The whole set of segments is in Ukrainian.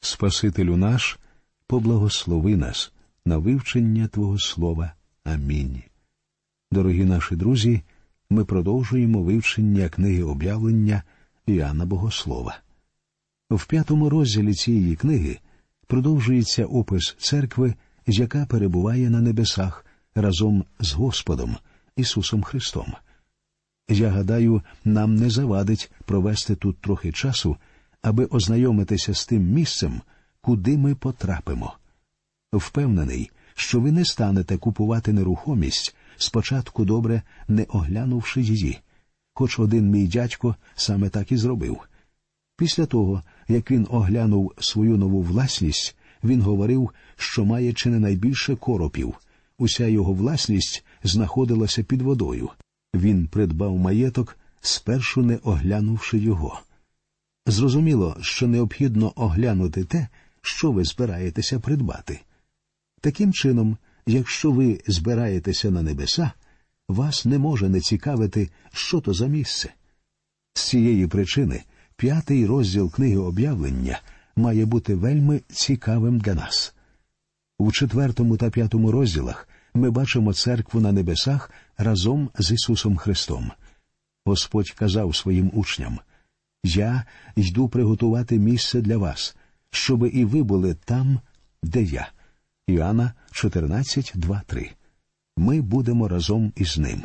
Спасителю наш, поблагослови нас на вивчення Твого Слова. Амінь. Дорогі наші друзі, ми продовжуємо вивчення книги Об'явлення Іоанна Богослова. В 5 розділі цієї книги продовжується опис церкви, яка перебуває на небесах разом з Господом Ісусом Христом. Я гадаю, нам не завадить провести тут трохи часу, аби ознайомитися з тим місцем, куди ми потрапимо. Впевнений, що ви не станете купувати нерухомість, спочатку добре не оглянувши її, хоч один мій дядько саме так і зробив. Після того, як він оглянув свою нову власність, він говорив, що має чи не найбільше коропів. Уся його власність знаходилася під водою. Він придбав маєток, спершу не оглянувши його. Зрозуміло, що необхідно оглянути те, що ви збираєтеся придбати. Таким чином, якщо ви збираєтеся на небеса, вас не може не цікавити, що то за місце. З цієї причини 5 розділ книги Об'явлення має бути вельми цікавим для нас. У 4 та 5 розділах ми бачимо церкву на небесах разом з Ісусом Христом. Господь казав своїм учням: «Я йду приготувати місце для вас, щоби і ви були там, де я». Іоанна 14:2-3. Ми будемо разом із ним.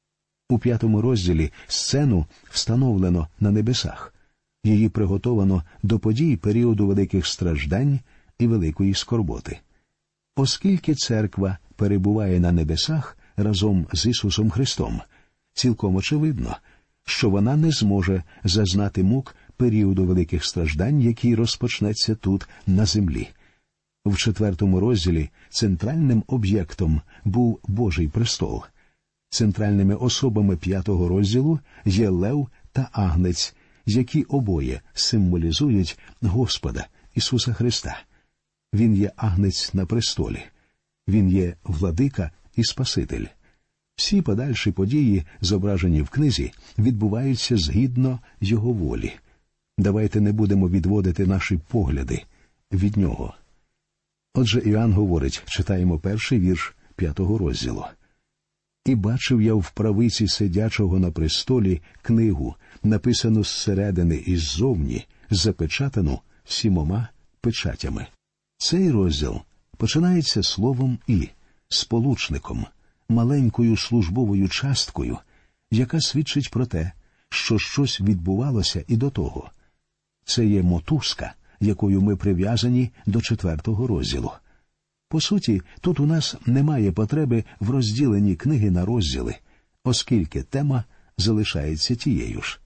У 5 розділі сцену встановлено на небесах. Її приготовано до подій періоду великих страждань і великої скорботи. Оскільки церква перебуває на небесах разом з Ісусом Христом, цілком очевидно, що вона не зможе зазнати мук періоду великих страждань, який розпочнеться тут, на землі. В 4 розділі центральним об'єктом був Божий престол. Центральними особами 5 розділу є Лев та Агнець, які обоє символізують Господа Ісуса Христа. Він є Агнець на престолі. Він є Владика і Спаситель. Всі подальші події, зображені в книзі, відбуваються згідно Його волі. Давайте не будемо відводити наші погляди від Нього. Отже, Іоанн говорить, читаємо 1 вірш 5 розділу. «І бачив я в правиці сидячого на престолі книгу, написану зсередини і ззовні, запечатану 7 печатями». Цей розділ починається словом «і», сполучником, маленькою службовою часткою, яка свідчить про те, що щось відбувалося і до того. Це є мотузка, якою ми прив'язані до 4 розділу. По суті, тут у нас немає потреби в розділенні книги на розділи, оскільки тема залишається тією ж.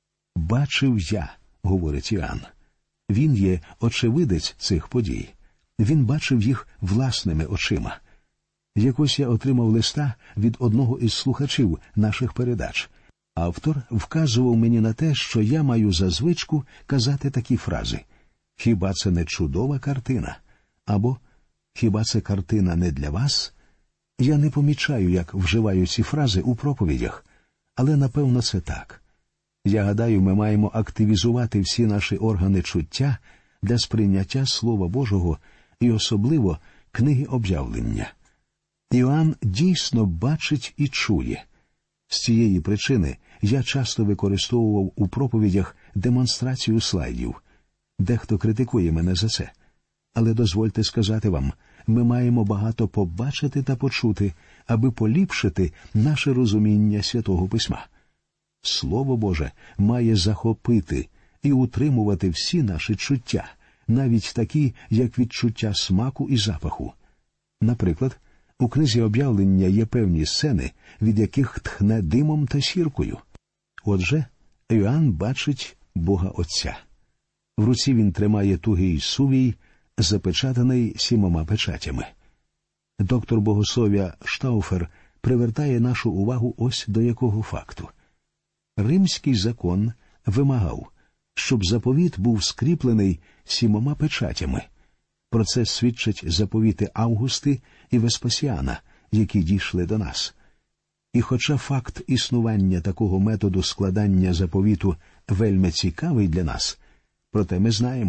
«Бачив я», — говорить Іоанн. Він є очевидець цих подій. Він бачив їх власними очима. Якось я отримав листа від одного із слухачів наших передач. Автор вказував мені на те, що я маю за звичку казати такі фрази: «Хіба це не чудова картина?» або «Хіба це картина не для вас?» Я не помічаю, як вживаю ці фрази у проповідях, але напевно це так. Я гадаю, ми маємо активізувати всі наші органи чуття для сприйняття Слова Божого і особливо книги Об'явлення. Іоанн дійсно бачить і чує. З цієї причини я часто використовував у проповідях демонстрацію слайдів. Дехто критикує мене за це. Але дозвольте сказати вам, ми маємо багато побачити та почути, аби поліпшити наше розуміння Святого Письма. Слово Боже має захопити і утримувати всі наші чуття, навіть такі, як відчуття смаку і запаху. Наприклад, у книзі Об'явлення є певні сцени, від яких тхне димом та сіркою. Отже, Іоанн бачить Бога Отця. В руці він тримає тугий сувій, запечатаний 7 печатями. Доктор богослов'я Штауфер привертає нашу увагу ось до якого факту. Римський закон вимагав, щоб заповіт був скріплений 7 печатями. Про це свідчать заповіти Августи і Веспасіана, які дійшли до нас. І хоча факт існування такого методу складання заповіту вельми цікавий для нас, проте ми знаємо,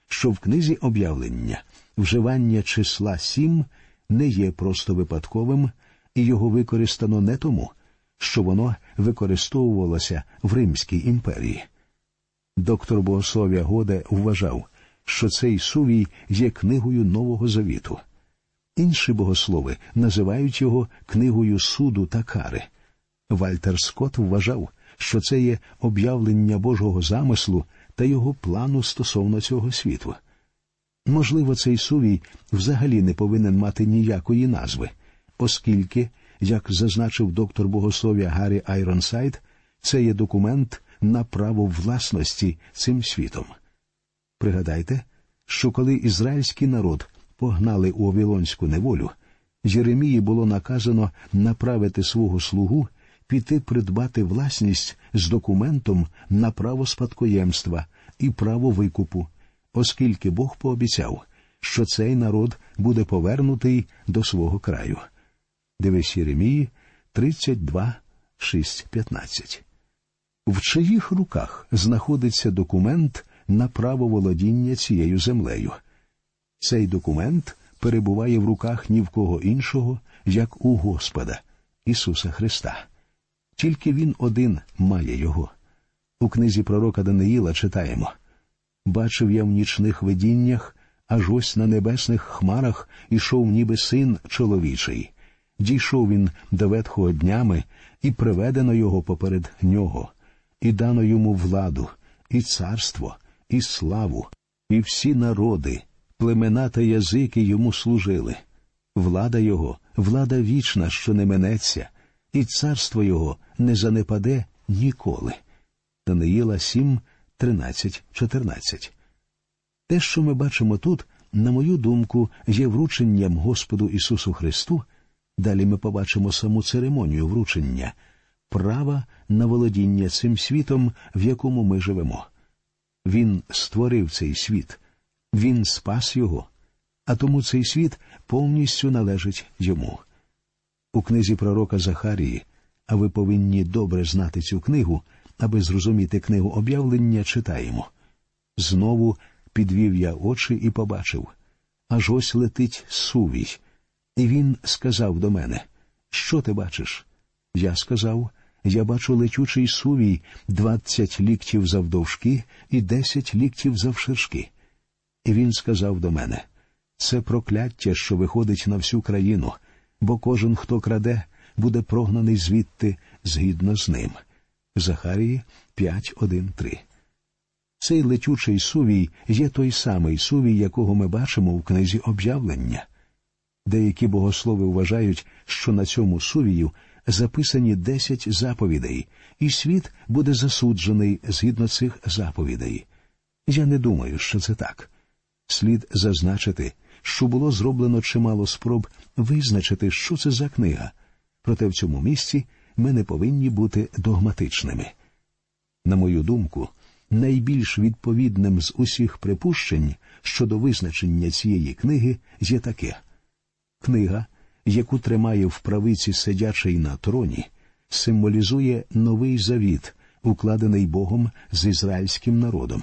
що в книзі об'явлення вживання числа 7 не є просто випадковим, і його використано не тому, що воно використовувалося в Римській імперії. Доктор богослов'я Годе вважав, що цей сувій є книгою Нового Завіту. Інші богослови називають його книгою суду та кари. Вальтер Скотт вважав, що це є об'явлення Божого замислу та його плану стосовно цього світу. Можливо, цей сувій взагалі не повинен мати ніякої назви, оскільки, як зазначив доктор богослов'я Гаррі Айронсайд, це є документ на право власності цим світом. Пригадайте, що коли ізраїльський народ погнали у Вавилонську неволю, Єремії було наказано направити свого слугу піти придбати власність з документом на право спадкоємства і право викупу, оскільки Бог пообіцяв, що цей народ буде повернутий до свого краю. Дивись Єремії 32, 6, 15. В чиїх руках знаходиться документ на право володіння цією землею? Цей документ перебуває в руках ні в кого іншого, як у Господа, Ісуса Христа. Тільки Він один має його. У книзі пророка Даниїла читаємо: «Бачив я в нічних видіннях, аж ось на небесних хмарах ішов ніби син чоловічий. Дійшов він до ветхого днями, і приведено його поперед нього, і дано йому владу, і царство, і славу, і всі народи, племена та язики йому служили. Влада його, влада вічна, що не минеться, і царство його не занепаде ніколи». Даниїла 7, 13, 14. Те, що ми бачимо тут, на мою думку, є врученням Господу Ісусу Христу. Далі ми побачимо саму церемонію вручення права на володіння цим світом, в якому ми живемо. Він створив цей світ, Він спас його, а тому цей світ повністю належить йому. У книзі пророка Захарії, а ви повинні добре знати цю книгу, аби зрозуміти книгу об'явлення, читаємо: «Знову підвів я очі і побачив, аж ось летить сувій. І він сказав до мене: що ти бачиш? Я сказав: я бачу летючий сувій 20 ліктів завдовжки і 10 ліктів завширшки. І він сказав до мене: це прокляття, що виходить на всю країну, бо кожен, хто краде, буде прогнаний звідти згідно з ним». Захарії 5:1-3. Цей летючий сувій є той самий сувій, якого ми бачимо в книзі об'явлення. Деякі богослови вважають, що на цьому сувію записані 10 заповідей, і світ буде засуджений згідно цих заповідей. Я не думаю, що це так. Слід зазначити, що було зроблено чимало спроб визначити, що це за книга. Проте в цьому місці ми не повинні бути догматичними. На мою думку, найбільш відповідним з усіх припущень щодо визначення цієї книги є таке. Книга, яку тримає в правиці сидячий на троні, символізує новий завіт, укладений Богом з ізраїльським народом.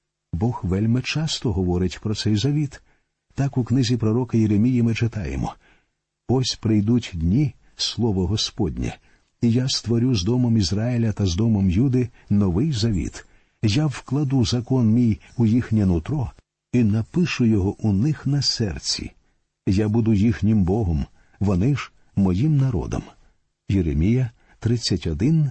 Бог вельми часто говорить про цей завіт. Так у книзі пророка Єремії ми читаємо: «Ось прийдуть дні, слово Господнє, і я створю з домом Ізраїля та з домом Юди новий завіт. Я вкладу закон мій у їхнє нутро і напишу його у них на серці. Я буду їхнім Богом, вони ж моїм народом». Єремія 31,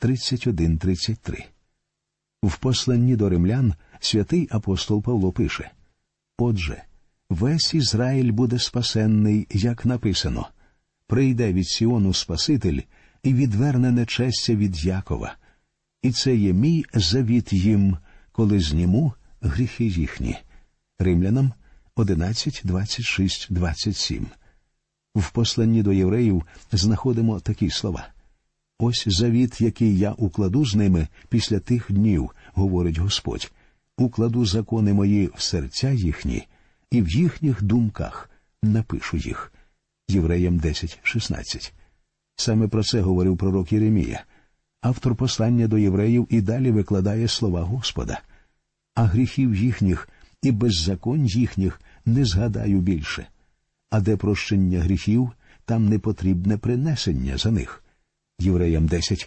31-33. В посланні до римлян святий апостол Павло пише: «Отже, весь Ізраїль буде спасенний, як написано: прийде від Сіону Спаситель і відверне нечестя від Якова. І це є мій завіт їм, коли зніму гріхи їхні». Римлянам 11, 26, 27. В посланні до євреїв знаходимо такі слова: «Ось завіт, який я укладу з ними після тих днів, говорить Господь, укладу закони мої в серця їхні, і в їхніх думках напишу їх». Євреям 10, 16. Саме про це говорив пророк Єремія. Автор послання до євреїв і далі викладає слова Господа: «А гріхів їхніх і беззаконь їхніх не згадаю більше. А де прощення гріхів, там не потрібне принесення за них. Євреям 10,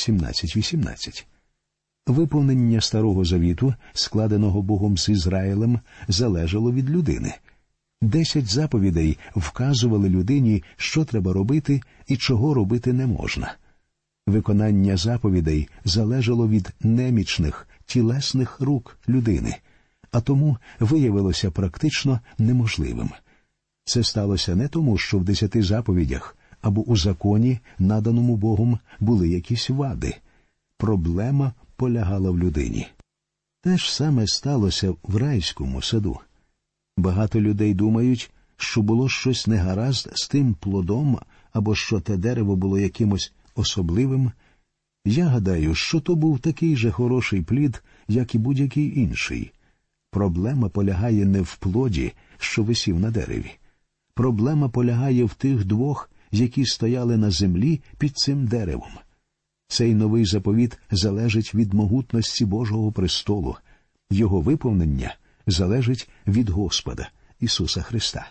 17-18. Виповнення Старого Завіту, складеного Богом з Ізраїлем, залежало від людини. 10 заповідей вказували людині, що треба робити і чого робити не можна. Виконання заповідей залежало від немічних, тілесних рук людини, а тому виявилося практично неможливим. Це сталося не тому, що в 10 заповідях або у законі, наданому Богом, були якісь вади. Проблема полягала в людині. Те ж саме сталося в райському саду. Багато людей думають, що було щось негаразд з тим плодом, або що те дерево було якимось особливим. Я гадаю, що то був такий же хороший плід, як і будь-який інший. Проблема полягає не в плоді, що висів на дереві. Проблема полягає в тих двох, які стояли на землі під цим деревом. Цей новий заповіт залежить від могутності Божого престолу. Його виповнення залежить від Господа, Ісуса Христа.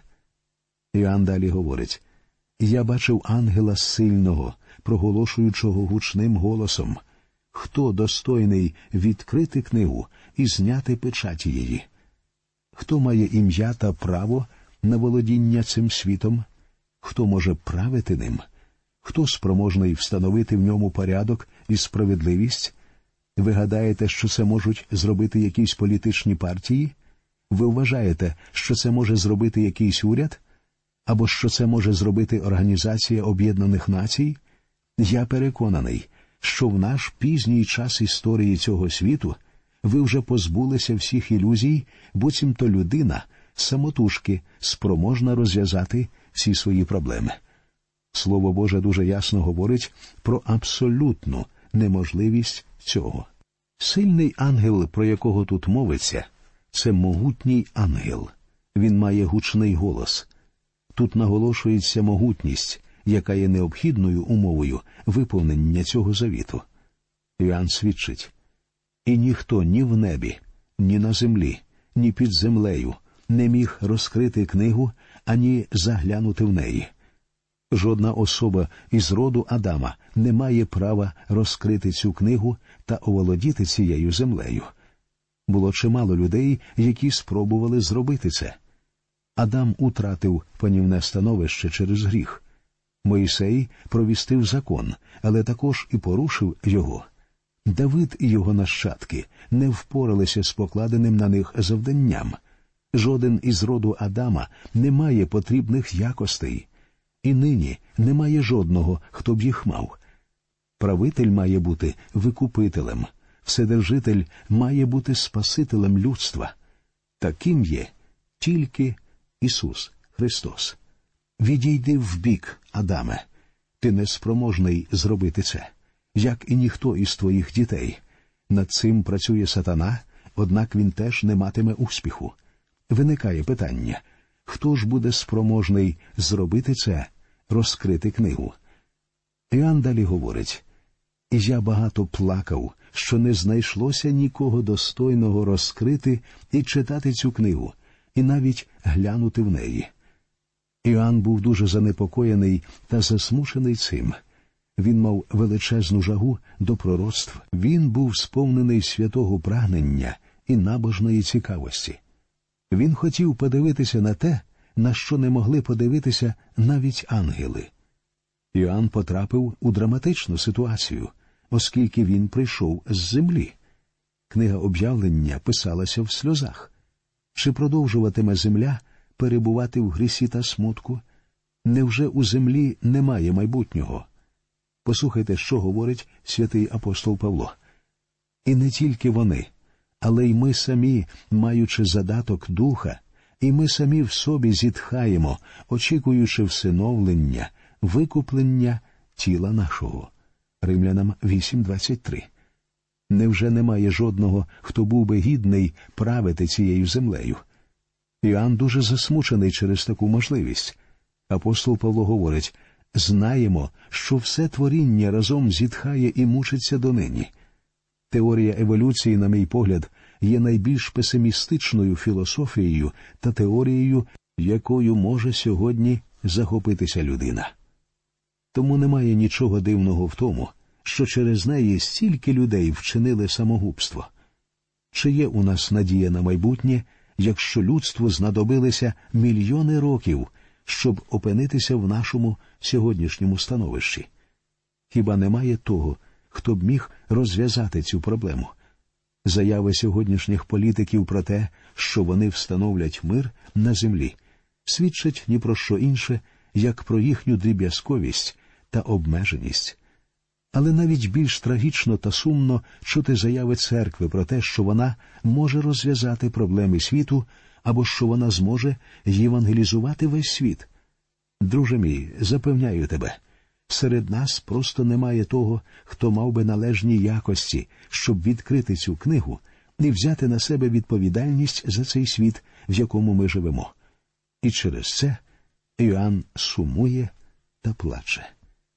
Іоанн далі говорить: «Я бачив ангела сильного, проголошуючого гучним голосом: хто достойний відкрити книгу і зняти печаті її? Хто має ім'я та право на володіння цим світом? Хто може правити ним? Хто спроможний встановити в ньому порядок і справедливість? Ви гадаєте, що це можуть зробити якісь політичні партії? Ви вважаєте, що це може зробити якийсь уряд? Або що це може зробити Організація Об'єднаних Націй? Я переконаний, що в наш пізній час історії цього світу ви вже позбулися всіх ілюзій, буцімто людина самотужки спроможна розв'язати всі свої проблеми. Слово Боже дуже ясно говорить про абсолютну неможливість цього. Сильний ангел, про якого тут мовиться, це могутній ангел. Він має гучний голос. Тут наголошується могутність, яка є необхідною умовою виповнення цього завіту. Іоанн свідчить: «І ніхто ні в небі, ні на землі, ні під землею не міг розкрити книгу, ані заглянути в неї». Жодна особа із роду Адама не має права розкрити цю книгу та оволодіти цією землею. Було чимало людей, які спробували зробити це. Адам утратив панівне становище через гріх. Мойсей провістив закон, але також і порушив його. Давид і його нащадки не впоралися з покладеним на них завданням. Жоден із роду Адама не має потрібних якостей. І нині немає жодного, хто б їх мав. Правитель має бути викупителем, вседержитель має бути спасителем людства. Таким є тільки Ісус Христос. Відійди вбік, Адаме, ти неспроможний зробити це, як і ніхто із твоїх дітей. Над цим працює сатана, однак він теж не матиме успіху. Виникає питання: хто ж буде спроможний зробити це, розкрити книгу? Іоанн далі говорить: «І я багато плакав, що не знайшлося нікого достойного розкрити і читати цю книгу, і навіть глянути в неї». Іоанн був дуже занепокоєний та засмучений цим. Він мав величезну жагу до пророцтв. Він був сповнений святого прагнення і набожної цікавості. Він хотів подивитися на те, на що не могли подивитися навіть ангели. Іоанн потрапив у драматичну ситуацію, оскільки він прийшов з землі. Книга об'явлення писалася в сльозах. Чи продовжуватиме земля перебувати в грісі та смутку? Невже у землі немає майбутнього? Послухайте, що говорить святий апостол Павло. «І не тільки вони, але й ми самі, маючи задаток духа, і ми самі в собі зітхаємо, очікуючи всиновлення, викуплення тіла нашого». Римлянам 8:23. Невже немає жодного, хто був би гідний правити цією землею? Іоанн дуже засмучений через таку можливість. Апостол Павло говорить: «Знаємо, що все творіння разом зітхає і мучиться донині». Теорія еволюції, на мій погляд, є найбільш песимістичною філософією та теорією, якою може сьогодні захопитися людина. Тому немає нічого дивного в тому, що через неї стільки людей вчинили самогубство. Чи є у нас надія на майбутнє, якщо людству знадобилися мільйони років, щоб опинитися в нашому сьогоднішньому становищі? Хіба немає того, хто б міг розв'язати цю проблему? Заяви сьогоднішніх політиків про те, що вони встановлять мир на землі, свідчать ні про що інше, як про їхню дріб'язковість та обмеженість. Але навіть більш трагічно та сумно чути заяви церкви про те, що вона може розв'язати проблеми світу або що вона зможе євангелізувати весь світ. Друже мій, запевняю тебе, серед нас просто немає того, хто мав би належні якості, щоб відкрити цю книгу і взяти на себе відповідальність за цей світ, в якому ми живемо. І через це Іоанн сумує та плаче.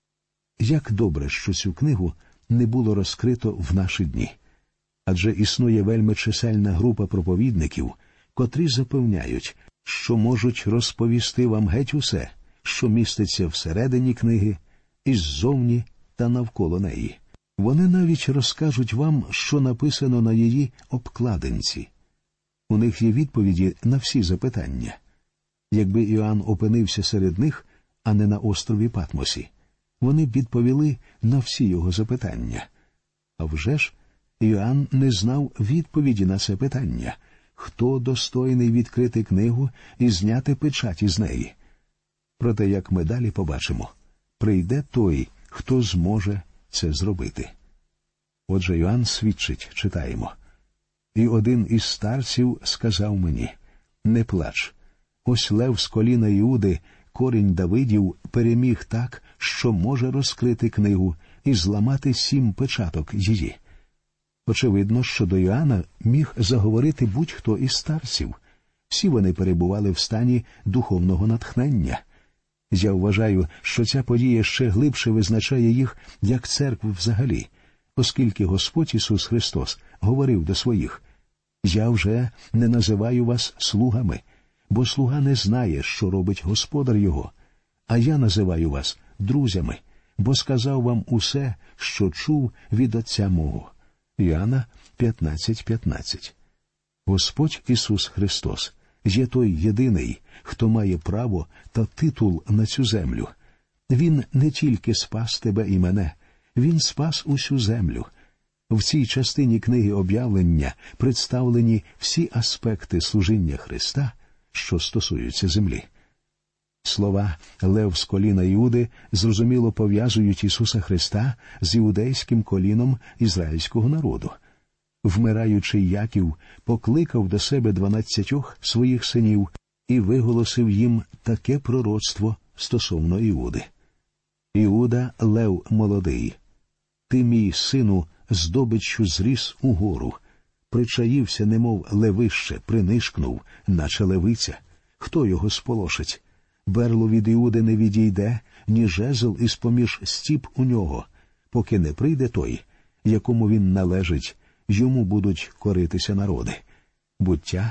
Як добре, що цю книгу не було розкрито в наші дні. Адже існує вельми чисельна група проповідників, котрі запевняють, що можуть розповісти вам геть усе, що міститься всередині книги, і ззовні та навколо неї. Вони навіть розкажуть вам, що написано на її обкладинці. У них є відповіді на всі запитання. Якби Іоанн опинився серед них, а не на острові Патмосі, вони б відповіли на всі його запитання. А вже ж, Іоанн не знав відповіді на це питання. Хто достойний відкрити книгу і зняти печать із неї? Проте, як ми далі побачимо, прийде той, хто зможе це зробити. Отже, Іоанн свідчить, читаємо. «І один із старців сказав мені, не плач, ось лев з коліна Іуди, корінь Давидів, переміг так, що може розкрити книгу і зламати 7 печаток її». Очевидно, що до Іоанна міг заговорити будь-хто із старців. Всі вони перебували в стані духовного натхнення. Я вважаю, що ця подія ще глибше визначає їх як церкву взагалі, оскільки Господь Ісус Христос говорив до своїх: «Я вже не називаю вас слугами, бо слуга не знає, що робить господар його, а я називаю вас друзями, бо сказав вам усе, що чув від Отця мого». Іоанна 15:15. Господь Ісус Христос є той єдиний, хто має право та титул на цю землю. Він не тільки спас тебе і мене, Він спас усю землю. В цій частині книги Об'явлення представлені всі аспекти служіння Христа, що стосуються землі. Слова «лев з коліна Іуди» зрозуміло пов'язують Ісуса Христа з іудейським коліном ізраїльського народу. Вмираючий Яків покликав до себе 12 своїх синів і виголосив їм таке пророцтво стосовно Іуди. «Іуда – лев молодий. Ти, мій сину, здобиччю зріс угору. Причаївся, немов левище, принишкнув, наче левиця. Хто його сполошить? Берло від Іуди не відійде, ні жезл із-поміж стіп у нього, поки не прийде той, якому він належить, йому будуть коритися народи». Буття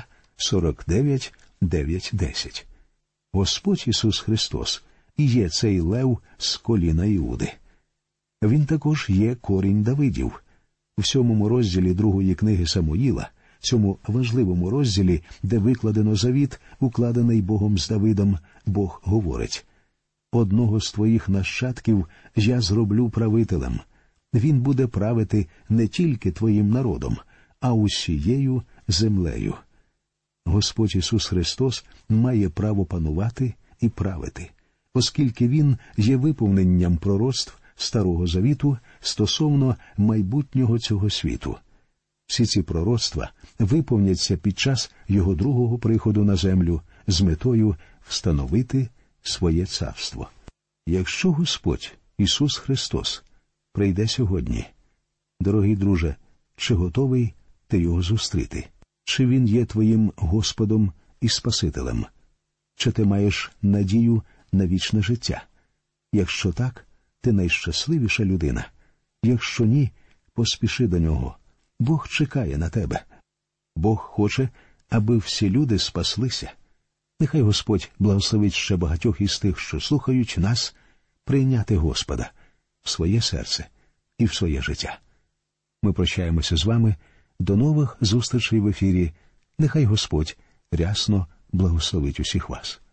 49:9-10. Господь Ісус Христос і є цей лев з коліна Іуди. Він також є корінь Давидів. В 7 розділі 2 книги Самуїла, цьому важливому розділі, де викладено завіт, укладений Богом з Давидом, Бог говорить: «Одного з твоїх нащадків я зроблю правителем. Він буде правити не тільки твоїм народом, а усією землею». Господь Ісус Христос має право панувати і правити, оскільки Він є виповненням пророцтв Старого Завіту стосовно майбутнього цього світу. Всі ці пророцтва виповняться під час Його другого приходу на землю з метою встановити своє царство. Якщо Господь Ісус Христос прийде сьогодні, дорогий друже, чи готовий ти Його зустріти? Чи Він є твоїм Господом і Спасителем? Чи ти маєш надію на вічне життя? Якщо так, ти найщасливіша людина. Якщо ні, поспіши до Нього. Бог чекає на тебе. Бог хоче, аби всі люди спаслися. Нехай Господь благословить ще багатьох із тих, що слухають нас, прийняти Господа в своє серце і в своє життя. Ми прощаємося з вами. До нових зустрічей в ефірі. Нехай Господь рясно благословить усіх вас.